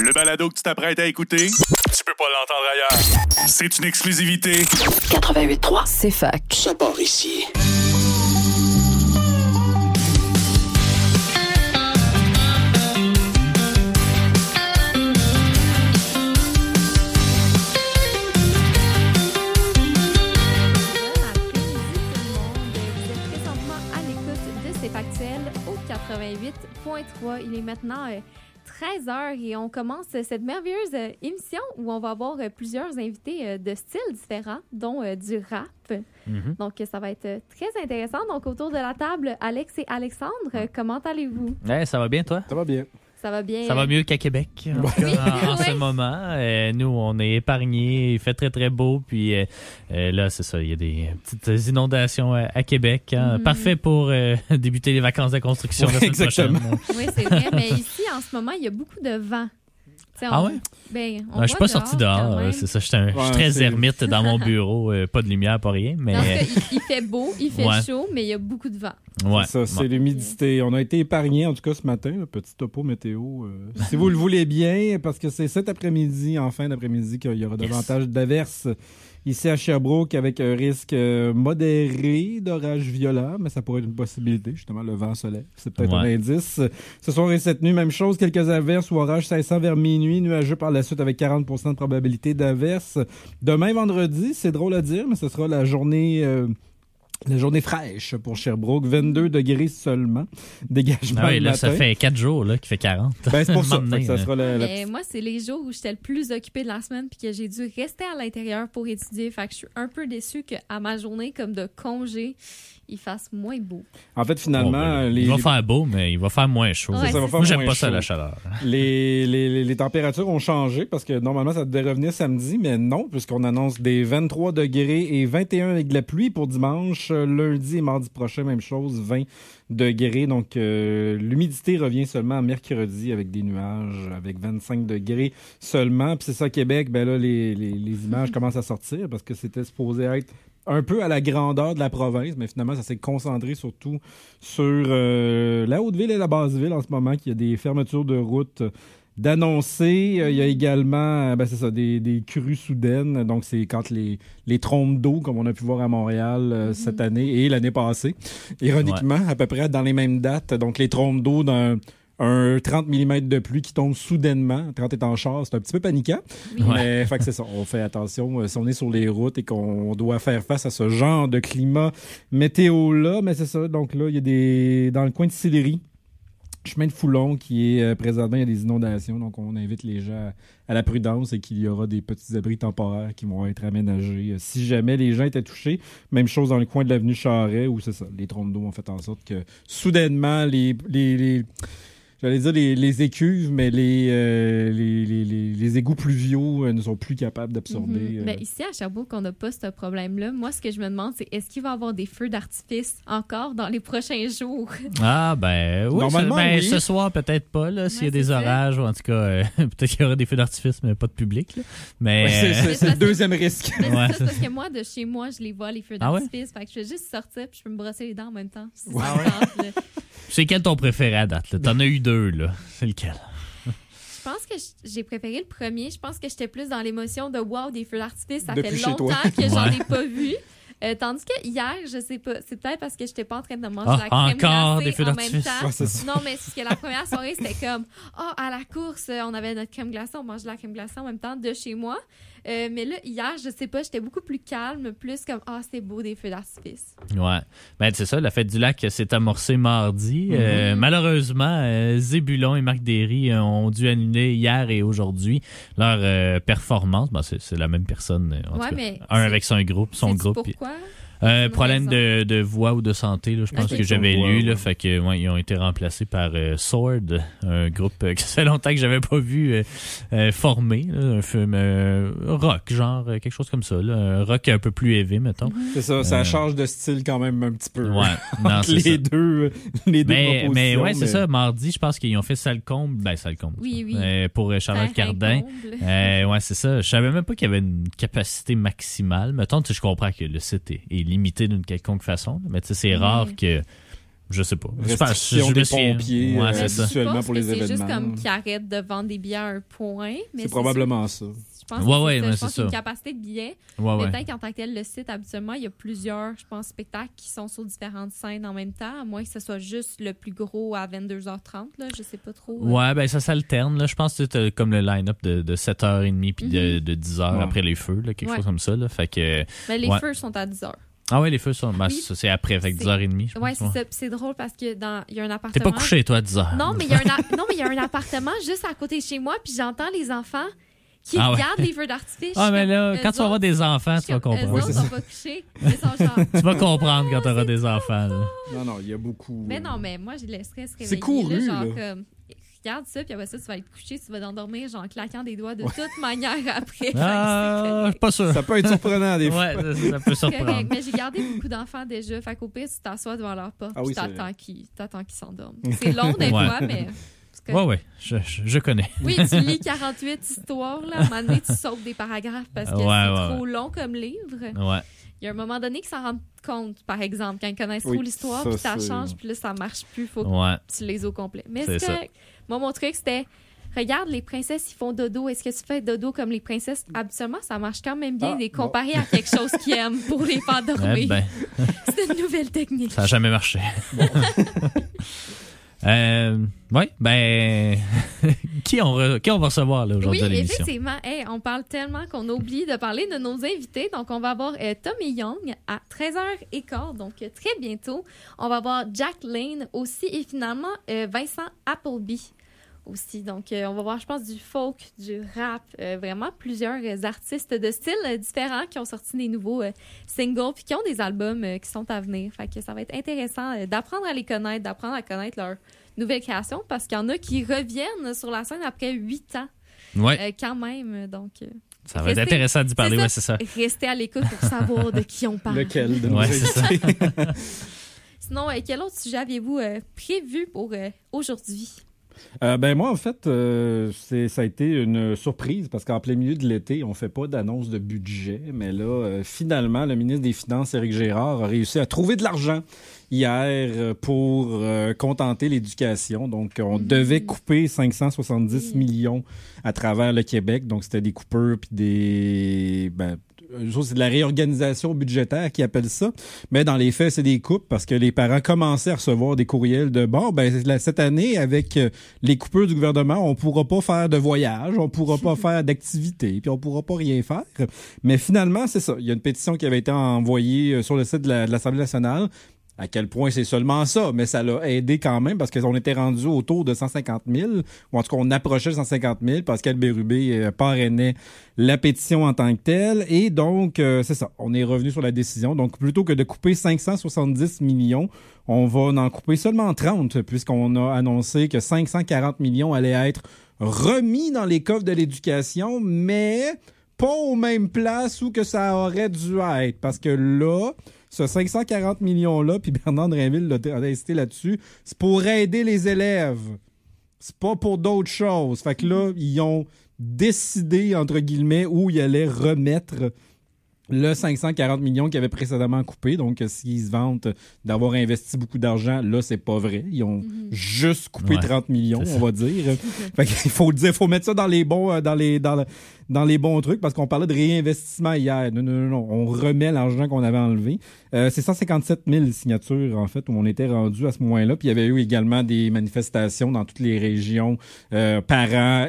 Le balado que tu t'apprêtes à écouter, tu peux pas l'entendre ailleurs. C'est une exclusivité. 88.3, c'est fac. Ça part ici. Factuel au 88.3. Il est maintenant 13h et on commence cette merveilleuse émission où on va avoir plusieurs invités de styles différents, dont du rap. Mm-hmm. Donc, ça va être très intéressant. Donc, autour de la table, Alex et Alexandre, comment allez-vous? Ouais, ça va bien, toi? Ça va bien. Ça va bien. Ça va mieux qu'à Québec, en ce moment. Nous, on est épargnés. Il fait très, très beau. Puis là, c'est ça, il y a des petites inondations à Québec. Hein. Parfait pour débuter les vacances de construction la semaine prochaine. Oui, c'est vrai. Mais ici, en ce moment, il y a beaucoup de vent. Ah ouais? Je suis pas sorti dehors. C'est ça. Je suis très ermite dans mon bureau. Pas de lumière, pas rien. Mais il fait beau, il fait chaud, mais il y a beaucoup de vent. Ouais. C'est ça, c'est l'humidité. On a été épargnés, en tout cas, ce matin. Petit topo météo. Si vous le voulez bien, parce que c'est cet après-midi, en fin d'après-midi, qu'il y aura davantage d'averses ici à Sherbrooke, avec un risque modéré d'orage violent, mais ça pourrait être une possibilité, justement, le vent soleil. C'est peut-être un indice. Ce soir et cette nuit, même chose, quelques averses ou orages cessant vers minuit, nuageux par la suite avec 40% de probabilité d'averses. Demain, vendredi, c'est drôle à dire, mais ce sera la journée fraîche pour Sherbrooke, 22 degrés seulement. Dégagement là, matin. ça fait 4 jours qu'il fait 40. C'est pour ça. Ça sera moi, c'est les jours où j'étais le plus occupée de la semaine puis que j'ai dû rester à l'intérieur pour étudier. Fait que je suis un peu déçue qu'à ma journée comme de congé, il fasse moins beau. En fait, finalement... il va faire beau, mais il va faire moins chaud. Ouais, moi, j'aime pas ça, la chaleur. Les températures ont changé parce que normalement, ça devait revenir samedi, mais non, puisqu'on annonce des 23 degrés et 21 avec de la pluie pour dimanche. Lundi et mardi prochain, même chose, 20 degrés. Donc, l'humidité revient seulement mercredi avec des nuages, avec 25 degrés seulement. Puis c'est ça, Québec, ben là, les images commencent à sortir parce que c'était supposé être un peu à la grandeur de la province, mais finalement, ça s'est concentré surtout sur la Haute-Ville et la Basse-Ville en ce moment, qu'il y a des fermetures de routes d'annoncer. Il y a également des crues soudaines. Donc, c'est quand les trompes d'eau, comme on a pu voir à Montréal cette année et l'année passée, ironiquement, à peu près dans les mêmes dates. Donc, les trompes d'eau d'un 30 mm de pluie qui tombe soudainement quand t'es en char, c'est un petit peu paniquant. Mais fait que c'est ça, on fait attention si on est sur les routes et qu'on doit faire face à ce genre de climat météo-là. Mais c'est ça, donc là, il y a dans le coin de Sillery, chemin de Foulon qui est présentement, il y a des inondations. Donc, on invite les gens à la prudence et qu'il y aura des petits abris temporaires qui vont être aménagés si jamais les gens étaient touchés. Même chose dans le coin de l'avenue Charret où c'est ça, les trompes d'eau ont fait en sorte que soudainement, j'allais dire les écuves, mais les égouts pluviaux ne sont plus capables d'absorber. Ben, ici, à Sherbrooke, on n'a pas ce problème-là. Moi, ce que je me demande, c'est est-ce qu'il va y avoir des feux d'artifice encore dans les prochains jours? Ah, ben oui. Normalement, oui. Ce soir, peut-être pas, là, s'il y a des orages, ou en tout cas, peut-être qu'il y aura des feux d'artifice, mais pas de public. Là. Mais c'est le deuxième risque. Mais c'est parce que moi, de chez moi, je les vois, les feux d'artifice. Fait que je vais juste sortir puis je peux me brosser les dents en même temps. C'est quel ton préféré à date? Là? T'en as eu 2, là. C'est lequel? Je pense que j'ai préféré le premier. Je pense que j'étais plus dans l'émotion de wow, des feux d'artifice. Ça depuis fait longtemps que j'en ai pas vu. Tandis que hier, je sais pas, c'est peut-être parce que j'étais pas en train de manger la crème encore glacée des feux en d'artifice. même temps. Non, mais c'est que la première soirée, c'était comme à la course, on avait notre crème glacée, on mangeait la crème glacée en même temps de chez moi. Mais là, hier, je sais pas, j'étais beaucoup plus calme, plus comme c'est beau des feux d'artifice. Ouais. Ben, c'est ça, la fête du lac s'est amorcée mardi. Malheureusement, Zébulon et Marc Derry ont dû annuler hier et aujourd'hui leur performance. Ben, c'est la même personne. En tout cas. Mais avec son groupe. Pourquoi? Problème de voix ou de santé, là, je pense que j'avais lu. Là, fait que, ils ont été remplacés par Sword, un groupe que ça fait longtemps que j'avais pas vu formé. Là, un film rock, genre quelque chose comme ça. Là, un rock un peu plus élevé, mettons. C'est ça, ça change de style quand même un petit peu. Ouais, non, c'est les deux propositions. Mais ouais, c'est ça. Mardi, je pense qu'ils ont fait Salcombe. Ben, Salcombe. Oui. Pour Charlotte Cardin. Ouais, c'est ça. Je savais même pas qu'il y avait une capacité maximale. Mettons, je comprends que le site est limité d'une quelconque façon, mais c'est rare que Je sais pas. Restriction des pompiers, ouais, c'est ça. habituellement pour les événements. C'est juste comme qu'ils arrêtent de vendre des billets à un point. Mais c'est probablement ça. Je pense c'est ça. Une capacité de billets. Mais peut-être qu'en tant que tel, le site, habituellement, il y a plusieurs, je pense, spectacles qui sont sur différentes scènes en même temps, à moins que ce soit juste le plus gros à 22h30. Là, je sais pas trop. Ouais, ben ça s'alterne. Là. Je pense que c'est comme le line-up de 7h30 puis de 10h après les feux, là, quelque chose comme ça. Là. Fait que, mais les feux sont à 10h. Ah oui, les feux sont. Ben, c'est après, avec 10h30. Je pense. Ouais, c'est ça. C'est drôle parce que il y a un appartement. T'es pas couché, toi, à 10h. Non, mais il y a un appartement juste à côté de chez moi, puis j'entends les enfants qui regardent les feux d'artifice. Ah, mais là, quand tu vas avoir des enfants, tu vas comprendre. Ils sont pas couchés. Tu vas comprendre quand tu auras des enfants. Là. Non, il y a beaucoup. Mais non, mais moi, j'ai le stress réveillé. C'est couru, là. Comme, regarde ça, puis après ça, tu vas être couché, tu vas t'endormir, genre, claquant des doigts de toute manière après. Ah, pas sûr. Ça peut être surprenant, des fois. Ouais, ça peut surprendre. Mais j'ai gardé beaucoup d'enfants déjà. Fait qu'au pire, tu t'assois devant leur porte, puis t'attends qu'ils s'endorment. C'est long des fois, mais... Ouais, je connais. Oui, tu lis 48 histoires, là. À un moment donné, tu sautes des paragraphes parce que c'est trop long comme livre. Ouais. Il y a un moment donné qu'ils s'en rendent compte, par exemple, quand ils connaissent trop l'histoire, puis ça change, puis là, ça marche plus. Faut que tu lises au complet. Mais c'est correct. Moi, mon truc, c'était... Regarde, les princesses, ils font dodo. Est-ce que tu fais dodo comme les princesses? Habituellement, ça marche quand même bien les comparer à quelque chose qu'ils aiment pour les faire dormir. C'est une nouvelle technique. Ça n'a jamais marché. Oui, qui on va recevoir là, aujourd'hui à l'émission? Oui, effectivement. On parle tellement qu'on oublie de parler de nos invités. Donc, on va avoir Tommy Young à 13h15, donc très bientôt. On va avoir Jack Lane aussi et finalement Vincent Appleby aussi. Donc, on va voir, je pense, du folk, du rap, vraiment plusieurs artistes de styles différents qui ont sorti des nouveaux singles puis qui ont des albums qui sont à venir. Fait que ça va être intéressant d'apprendre à les connaître, d'apprendre à connaître leur nouvelle création parce qu'il y en a qui reviennent sur la scène après 8 ans. Ouais. Quand même. Donc, ça va être intéressant d'y parler, c'est ça. Restez à l'écoute pour savoir de qui on parle. Lequel de nos c'est ça. Sinon, quel autre sujet aviez-vous prévu pour aujourd'hui? Moi, en fait, ça a été une surprise parce qu'en plein milieu de l'été, on ne fait pas d'annonce de budget. Mais là, finalement, le ministre des Finances, Éric Girard, a réussi à trouver de l'argent hier pour contenter l'éducation. Donc, on devait couper 570 millions à travers le Québec. Donc, c'était des coupures puis des... c'est de la réorganisation budgétaire qui appelle ça. Mais dans les faits, c'est des coupes parce que les parents commençaient à recevoir des courriels de cette année, avec les coupures du gouvernement, on pourra pas faire de voyage, on pourra pas faire d'activité, puis on pourra pas rien faire. Mais finalement, c'est ça. Il y a une pétition qui avait été envoyée sur le site de l'Assemblée nationale. À quel point c'est seulement ça, mais ça l'a aidé quand même parce qu'on était rendu autour de 150 000, ou en tout cas on approchait 150 000. Pascal Bérubé parrainait la pétition en tant que telle, et donc c'est ça, on est revenu sur la décision. Donc plutôt que de couper 570 millions, on va en couper seulement 30, puisqu'on a annoncé que 540 millions allaient être remis dans les coffres de l'éducation, mais pas aux mêmes places où que ça aurait dû être, parce que là... Ce 540 millions-là, puis Bernard Drinville a insisté là-dessus, c'est pour aider les élèves. C'est pas pour d'autres choses. Fait que là, ils ont décidé, entre guillemets, où ils allaient remettre le 540 millions qu'ils avaient précédemment coupé. Donc, s'ils se vantent d'avoir investi beaucoup d'argent, là, c'est pas vrai. Ils ont juste coupé 30 millions, on va dire. Fait qu'il faut mettre ça dans les bons, dans les bons trucs, parce qu'on parlait de réinvestissement hier. Non. On remet l'argent qu'on avait enlevé. C'est 157 000 signatures, en fait, où on était rendu à ce moment-là. Puis il y avait eu également des manifestations dans toutes les régions. Parents,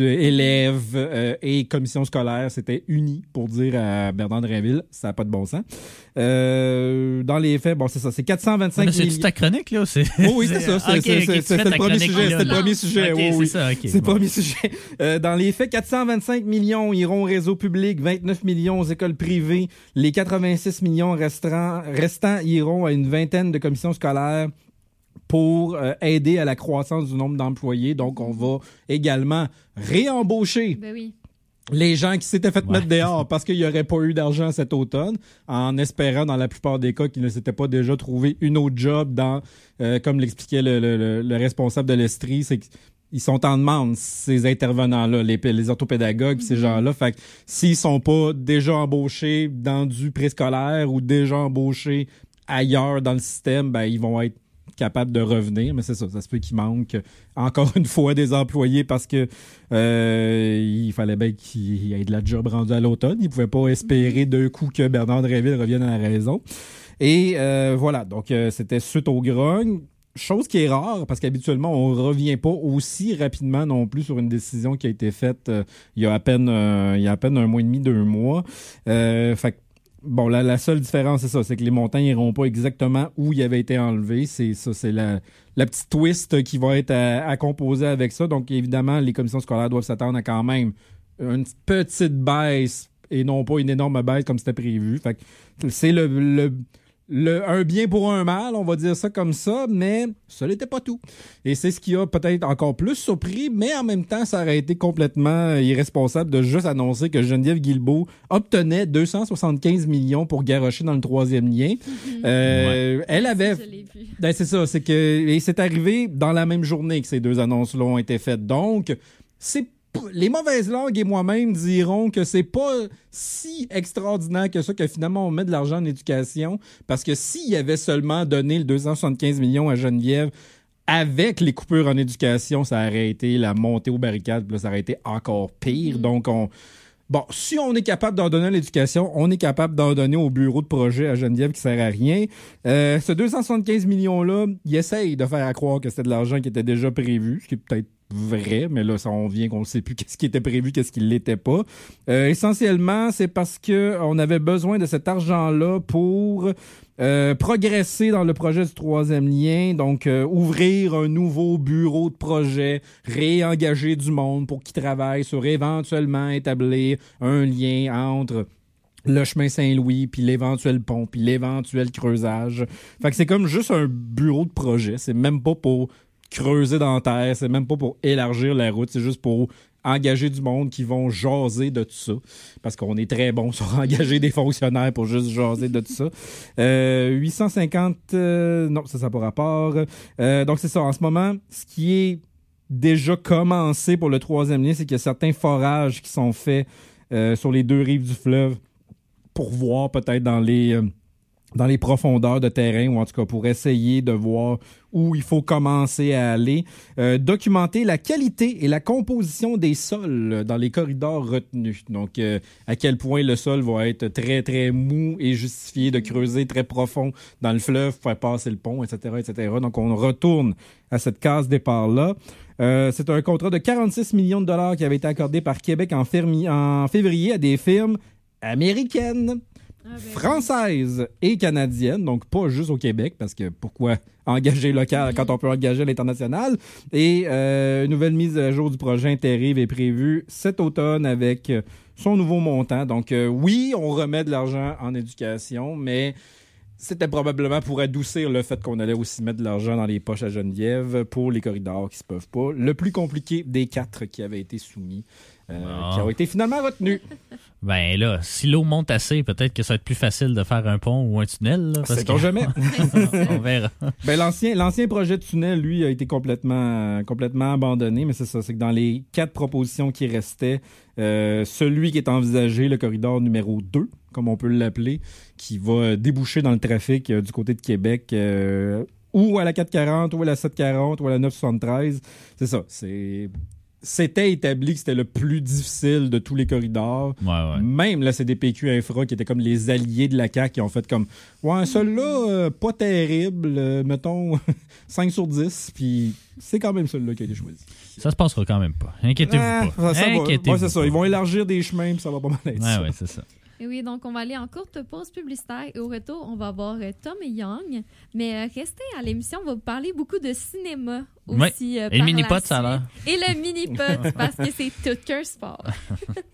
élèves et commissions scolaires s'étaient unis pour dire à Bernard Drinville, ça n'a pas de bon sens. Dans les faits, c'est ça. C'est 425 millions. C'est ta chronique, là? Oui, c'est ça. C'était le premier sujet. C'était le premier sujet. Oui, c'est ça. C'est le premier sujet. Dans les faits, 425 millions iront au réseau public, 29 millions aux écoles privées. Les 86 millions restants iront à une vingtaine de commissions scolaires pour aider à la croissance du nombre d'employés. Donc, on va également réembaucher les gens qui s'étaient fait mettre dehors parce qu'il n'y aurait pas eu d'argent cet automne, en espérant dans la plupart des cas qu'ils ne s'étaient pas déjà trouvé une autre job dans, comme l'expliquait le responsable de l'Estrie, c'est qu'ils sont en demande, ces intervenants-là, les orthopédagogues, ces gens-là. Fait que s'ils sont pas déjà embauchés dans du préscolaire ou déjà embauchés ailleurs dans le système, ils vont être capable de revenir, mais c'est ça se peut qu'il manque encore une fois des employés parce que il fallait bien qu'il y ait de la job rendue à l'automne. Ils ne pouvaient pas espérer d'un coup que Bernard Drinville revienne à la raison. Et voilà, donc c'était suite au grogne. Chose qui est rare, parce qu'habituellement, on ne revient pas aussi rapidement non plus sur une décision qui a été faite il y a à peine un mois et demi, 2 mois. Fait que, bon, la seule différence, c'est ça, c'est que les montants n'iront pas exactement où ils avaient été enlevés. C'est ça, c'est la petite twist qui va être à composer avec ça. Donc, évidemment, les commissions scolaires doivent s'attendre à quand même une petite baisse et non pas une énorme baisse comme c'était prévu. Fait que c'est un bien pour un mal, on va dire ça comme ça, mais ça n'était pas tout. Et c'est ce qui a peut-être encore plus surpris, mais en même temps, ça aurait été complètement irresponsable de juste annoncer que Geneviève Guilbeault obtenait 275 millions pour garrocher dans le 3e lien. Elle avait... Je l'ai vu. Ben, c'est ça, et c'est arrivé dans la même journée que ces 2 annonces-là ont été faites. Donc, les mauvaises langues et moi-même diront que c'est pas si extraordinaire que ça que finalement on met de l'argent en éducation, parce que s'il avait seulement donné le 275 millions à Geneviève avec les coupures en éducation, ça aurait été la montée aux barricades, puis là, ça aurait été encore pire. Donc, bon, si on est capable d'en donner à l'éducation, on est capable d'en donner au bureau de projet à Geneviève qui sert à rien. Ce 275 millions-là, il essaye de faire croire que c'était de l'argent qui était déjà prévu, ce qui est peut-être vrai, mais là, ça on vient qu'on ne sait plus qu'est-ce qui était prévu, qu'est-ce qui ne l'était pas. Essentiellement, c'est parce qu'on avait besoin de cet argent-là pour progresser dans le projet du 3e lien, donc ouvrir un nouveau bureau de projet, réengager du monde pour qu'ils travaillent sur éventuellement établir un lien entre le chemin Saint-Louis, puis l'éventuel pont, puis l'éventuel creusage. Fait que c'est comme juste un bureau de projet. C'est même pas pour creuser dans la terre, c'est même pas pour élargir la route, c'est juste pour engager du monde qui vont jaser de tout ça. Parce qu'on est très bon sur engager des fonctionnaires pour juste jaser de tout ça. 850... non, ça n'a pas rapport. Donc, c'est ça. En ce moment, ce qui est déjà commencé pour le 3e lien, c'est qu'il y a certains forages qui sont faits sur les 2 rives du fleuve pour voir peut-être dans les profondeurs de terrain, ou en tout cas pour essayer de voir où il faut commencer à aller. Documenter la qualité et la composition des sols dans les corridors retenus. Donc, à quel point le sol va être très, très mou et justifié de creuser très profond dans le fleuve pour faire passer le pont, etc., etc. Donc, on retourne à cette case départ-là. C'est un contrat de 46 millions de dollars qui avait été accordé par Québec en février à des firmes américaines, françaises et canadiennes, donc pas juste au Québec, parce que pourquoi engager local quand on peut engager à l'international? Et une nouvelle mise à jour du projet Interrive est prévue cet automne avec son nouveau montant. Donc oui, on remet de l'argent en éducation, mais c'était probablement pour adoucir le fait qu'on allait aussi mettre de l'argent dans les poches à Geneviève pour les corridors qui se peuvent pas. Le plus compliqué des 4 qui avaient été soumis, qui ont été finalement retenus. Ben là, si l'eau monte assez, peut-être que ça va être plus facile de faire un pont ou un tunnel. Là, c'est jamais. On verra. Ben, l'ancien projet de tunnel, lui, a été complètement abandonné, mais c'est ça, c'est que dans les 4 propositions qui restaient, celui qui est envisagé, le corridor numéro 2, comme on peut l'appeler, qui va déboucher dans le trafic du côté de Québec, ou à la 440, ou à la 740, ou à la 973. C'est ça, c'était établi que c'était le plus difficile de tous les corridors. Ouais. Même la CDPQ Infra, qui était comme les alliés de la CAQ, qui ont fait comme « Ouais, celui-là, pas terrible, mettons 5 sur 10. » Puis c'est quand même celui-là qui a été choisi. Ça se passera quand même pas. Inquiétez-vous pas. Ouais, c'est ça. Ils vont élargir des chemins, puis ça va pas mal être ça. Ouais, c'est ça. Et oui, donc on va aller en courte pause publicitaire et au retour, on va voir Tom et Young. Mais restez à l'émission, on va vous parler beaucoup de cinéma aussi. Et le mini-pot, ça a l'air. Et le mini-pot, parce que c'est tout qu'un sport.